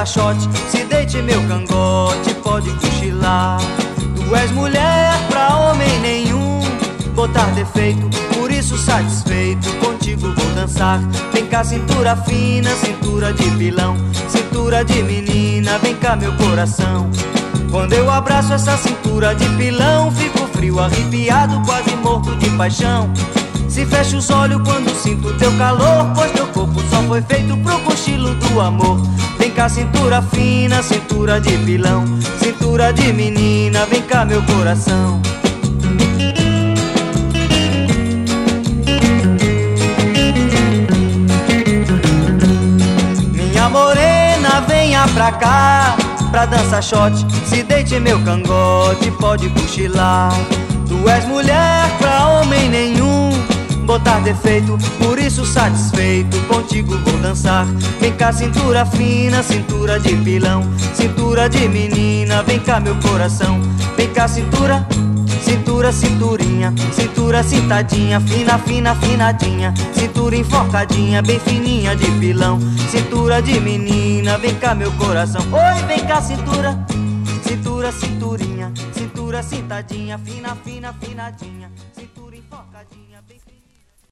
shot, se deite meu cangote, pode cochilar. Tu és mulher pra homem nenhum botar defeito, por isso satisfeito contigo vou dançar. Vem cá cintura fina, cintura de pilão, cintura de menina, vem cá meu coração. Quando eu abraço essa cintura de pilão, fico frio, arrepiado, quase morto de paixão. Se fecho os olhos quando sinto teu calor, pois teu corpo só foi feito pro cochilo do amor. Vem cá cintura fina, cintura de pilão, cintura de menina, vem cá meu coração. Minha morena, venha pra cá, pra dançar shot, se deite meu cangote, pode cochilar. Tu és mulher pra homem nenhum botar defeito, por isso satisfeito contigo vou dançar. Vem cá cintura fina, cintura de pilão, cintura de menina, vem cá meu coração. Vem cá cintura, cintura, cinturinha, cintura cintadinha, fina, fina, afinadinha, cintura enforcadinha, bem fininha de pilão, cintura de menina, vem cá meu coração. Oi, vem cá cintura, cintura, cinturinha, cintura cintadinha, fina, fina, afinadinha.